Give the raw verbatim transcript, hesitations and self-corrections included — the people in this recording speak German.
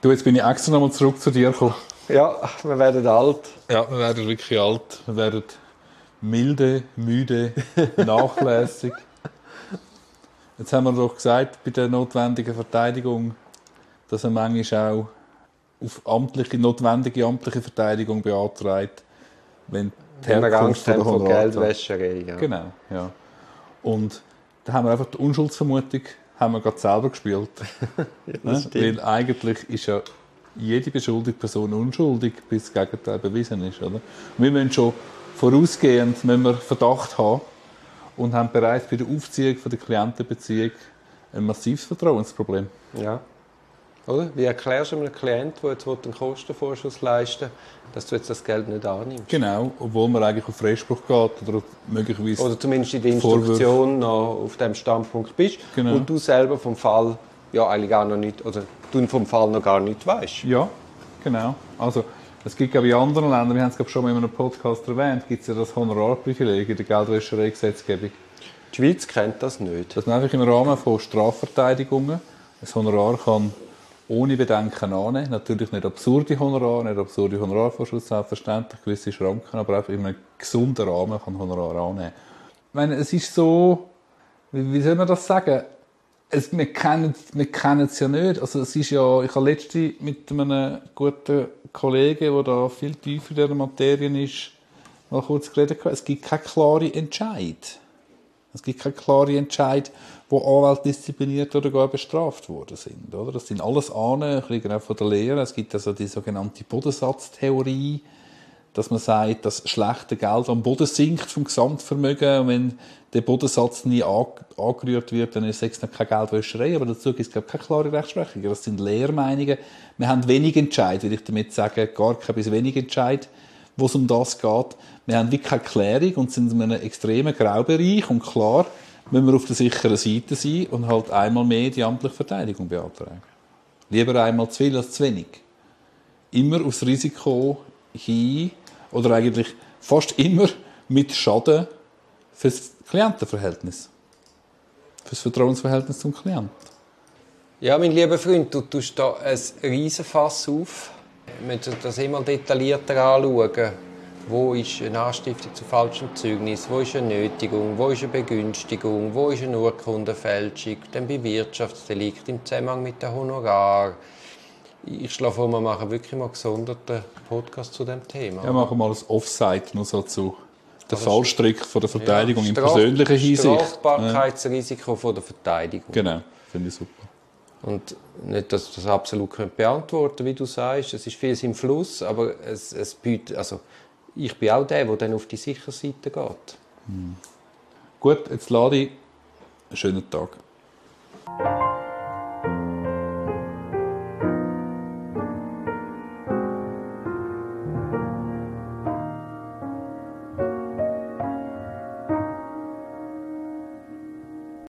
Du, jetzt bin ich extra nochmal zurück zu dir gekommen. Ja, wir werden alt. Ja, wir werden wirklich alt. Wir werden milde, müde, nachlässig. Jetzt haben wir doch gesagt, bei der notwendigen Verteidigung, dass er manchmal auch auf amtliche, notwendige amtliche Verteidigung beantragt, wenn die Herkunft von der von Honorarzahl... Geldwäscherei. Ja. Genau, ja. Und da haben wir einfach die Unschuldsvermutung haben wir gerade selber gespielt. Ja, das ne? Weil eigentlich ist ja jede beschuldigte Person unschuldig, bis das Gegenteil bewiesen ist. Oder? Und wir müssen schon vorausgehend müssen wir Verdacht haben und haben bereits bei der Aufziehung von der Klientenbeziehung ein massives Vertrauensproblem. Ja. Oder? Wie erklärst du einem Klienten, der jetzt einen Kostenvorschuss leisten will, dass du jetzt das Geld nicht annimmst? Genau, obwohl man eigentlich auf Freispruch geht oder möglicherweise oder zumindest in der Instruktion noch auf dem Standpunkt bist genau. und du selber vom Fall ja eigentlich gar noch nicht, oder du vom Fall noch gar nicht weißt. Ja, genau. Also es gibt glaube ich in anderen Ländern, wir haben es glaube schon mal in einem Podcast erwähnt, gibt es ja das Honorarprivileg in der Geldwäschereigesetzgebung. Die Schweiz kennt das nicht. Dass man einfach im Rahmen von Strafverteidigungen ein Honorar kann ohne Bedenken annehmen. Natürlich nicht absurde Honorar, nicht absurde Honorarvorschuss, selbstverständlich, gewisse Schranken, aber einfach in einem gesunden Rahmen kann Honorar annehmen. Ich meine, es ist so, wie, wie soll man das sagen? Es, wir, kennen, wir kennen es ja nicht. Also es ist ja, ich habe letztens mit einem guten Kollegen, der da viel tiefer in dieser Materie ist, mal kurz geredet. Es gibt keine klare Entscheid. Es gibt keine klare Entscheid, wo Anwälte diszipliniert oder gar bestraft worden sind. Oder? Das sind alles Ahnen, kriegen auch von der Lehre. Es gibt also die sogenannte Bodensatztheorie, dass man sagt, dass schlechte Geld am Boden sinkt vom Gesamtvermögen. Und wenn der Bodensatz nie angerührt wird, dann ist es noch keine Geldwäscherei. Aber dazu gibt es glaube ich, keine klare Rechtsprechung. Das sind Lehrmeinungen. Wir haben wenig Entscheid, will ich damit sagen, gar kein bis wenig Entscheid, wo es um das geht. Wir haben wirklich keine Klärung und sind in einem extremen Graubereich. Und klar, müssen wir auf der sicheren Seite sein und halt einmal mehr die amtliche Verteidigung beantragen. Lieber einmal zu viel als zu wenig. Immer aufs Risiko hin, oder eigentlich fast immer mit Schaden fürs Klientenverhältnis. Fürs Vertrauensverhältnis zum Klienten. Ja, mein lieber Freund, du tust da ein Riesenfass auf. Wir müssen das immer detaillierter anschauen. Wo ist eine Anstiftung zu falschem Zeugnis? Wo ist eine Nötigung? Wo ist eine Begünstigung? Wo ist eine Urkundenfälschung? Dann bei Wirtschaftsdelikt im Zusammenhang mit dem Honorar. Ich schlage vor, wir machen wirklich mal einen gesonderten Podcast zu diesem Thema. Ja, machen wir mal ein Offside noch so zu der Fallstrick von der Verteidigung ja, in Straf- persönlicher Hinsicht. Strafbarkeitsrisiko ja. von der Verteidigung. Genau, finde ich super. Und nicht, dass ich das absolut beantworten könnte, wie du sagst. Es ist vieles im Fluss, aber es, es bietet, also ich bin auch der, der dann auf die sichere Seite geht. Hm. Gut, jetzt lade ich. Einen schönen Tag.